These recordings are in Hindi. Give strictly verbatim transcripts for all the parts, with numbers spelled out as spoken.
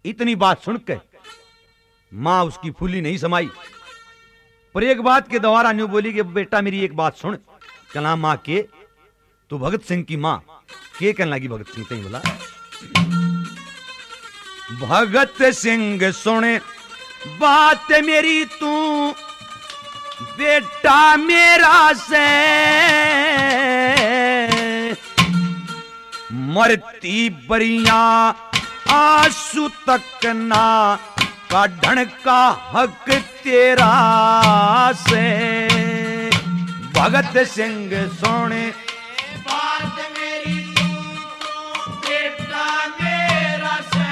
इतनी बात सुन के मां उसकी फूली नहीं समाई, पर एक बात के दोबारा न्यू बोली कि बेटा मेरी एक बात सुन। कहना मां के? तो भगत सिंह की मां के कहने लगी भगत सिंह कहीं बोला, भगत सिंह सुने बात मेरी तू बेटा मेरा से, मरती बरिया आंसू तक ना काढ़न का हक तेरा से। भगत सिंह सोने बात मेरी तू बेटा मेरा से,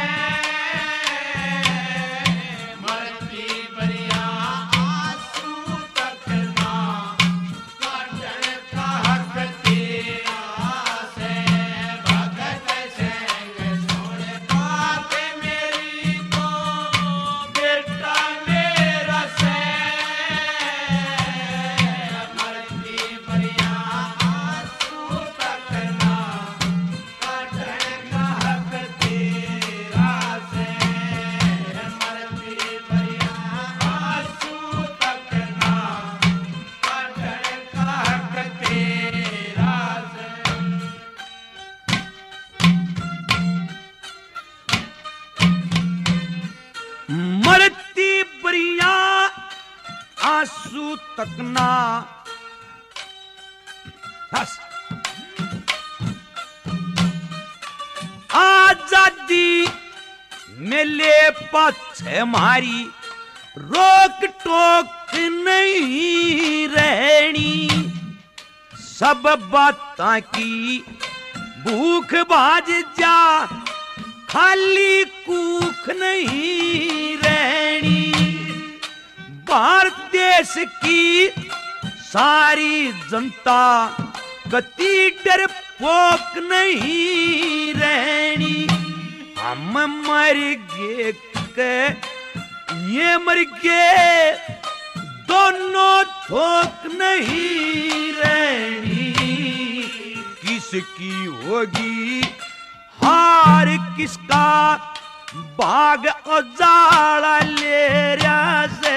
मरती बरिया आंसू तक ना काढ़न का हक तेरा से। भगत सिंह सोने बात मेरी तो बेटा मेरा से, मरती बरिया आंसू तक ना काढ़न का हक तेरा से। मरती बरिया आंसू तक ना काढ़न का हक तेरा से। मरती बरिया आंसू तक ना। बस आजादी मिले पाछे हमारी रोक टोक नहीं रहनी, सब बातां की भूख बाज जा खाली कूख नहीं रहनी। भारत देश की सारी जनता कति डर पोक नहीं रहनी। हम मर गए के ये मर गए दोनों थोक नहीं रहनी। किसकी होगी हार किसका बाग उजाड़ा ले रहा से।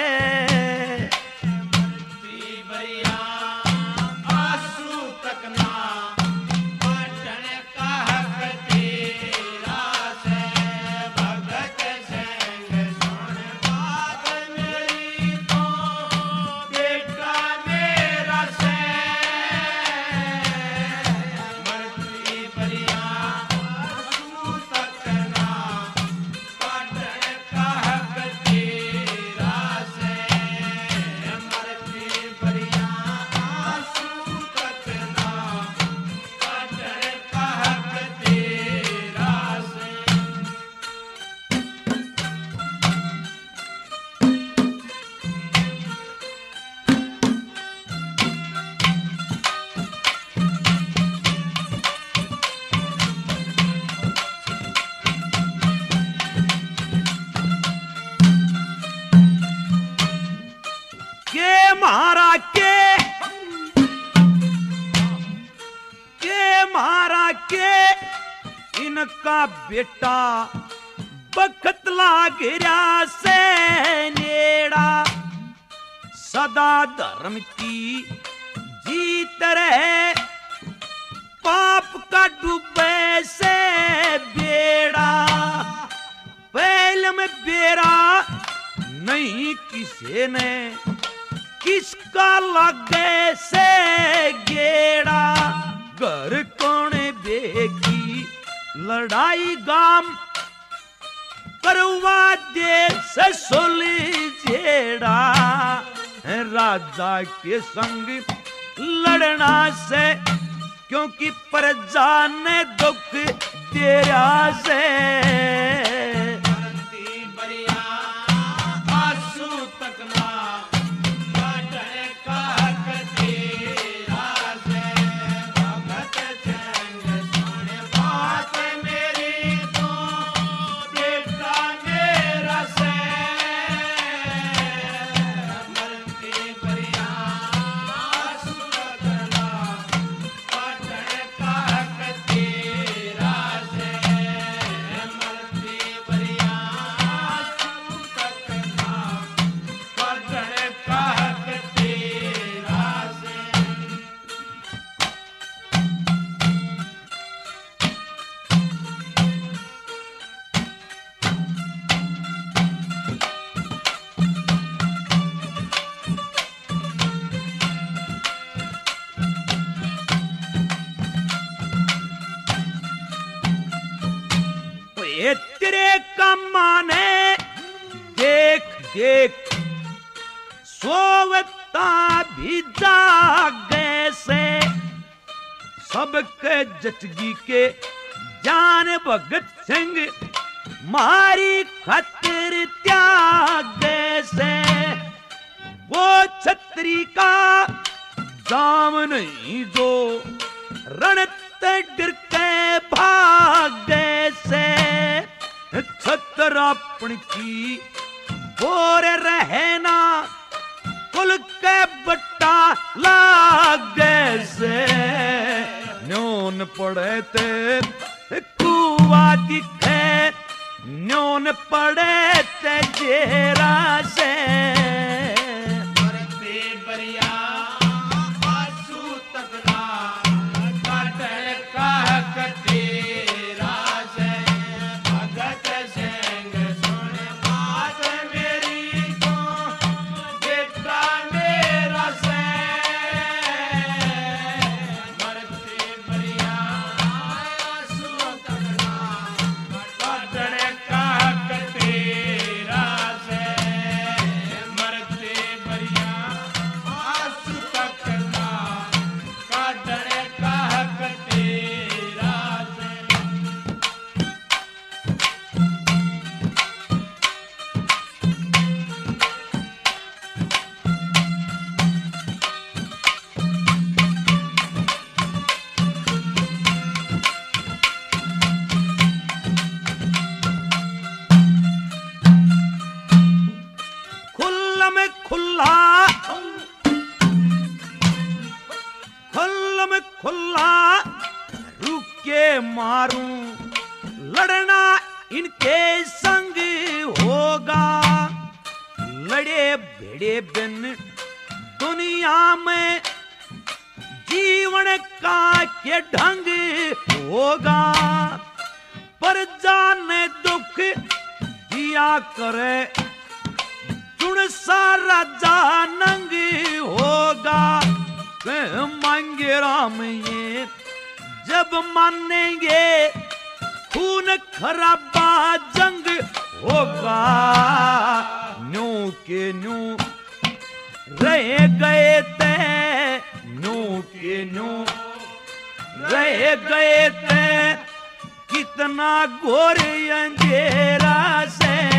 मरती बरिया आंसू तक ना काढ़न का हक तेरा से। भगत सिंह सुन बात मेरी तो बेटा मेरा से, मरती बरिया आंसू तक ना काढ़न का हक तेरा से। मरती बरिया आंसू तक ना काढ़न का हक तेरा से। के मारा के के मारा के इनका बेटा बखत लाग रहा से नेड़ा। सदा धर्म की जीत रहे पाप का डूबे से बेड़ा। पहले में बेड़ा नहीं किसे ने किसका लगे से गेड़ा। घर कौन बेगी लड़ाई गाम करवा दे से सोली जेड़ा। राजा के संग लड़ना से क्योंकि प्रजा ने दुख तेरा से। मरती बरिया आंसू तक ना काढ़न का हक तेरा से। भगत सिंह सुन बात मेरी तो बेटा मेरा से। मरती बरिया आंसू तक ना काढ़न का हक तेरा से। ये तेरे का माने देख देख सोवता भी जागे से सबके जटगी के जान भगत सिंह मारी खातिर त्याग से वो छतरी का जाम नहीं जो रणत डर के भागे से छतर अपन की बोर रहना कुल के बट्टा लागे से न्योन पड़े ते कुआ दिखे न्योन पड़े ते जेरा से मरते बरिया आंसू तकना काटड़ का कतेरा से भगत सिंह सुन बात मेरी को बेटा मेरा से मरते बरिया आंसू तकना काटड़ का कतेरा से मरते बरिया आंसू तकना काटड़ का कतेरा से खुल्ला में खुल्ला खुल्ला में खुल्ला रुके मारूं लड़ना इनके संग होगा लड़े भिड़े बिन दुनिया में जीवन का के ढंग होगा पर जाने दुख दिया करे चुन सारा जानंग होगा कह मांगे राम ये जब मानेंगे खून खराबा जंग होगा न्यू के न्यू रह गए ते न्यू के न्यू रह गए थे कितना घोर अंधेरा से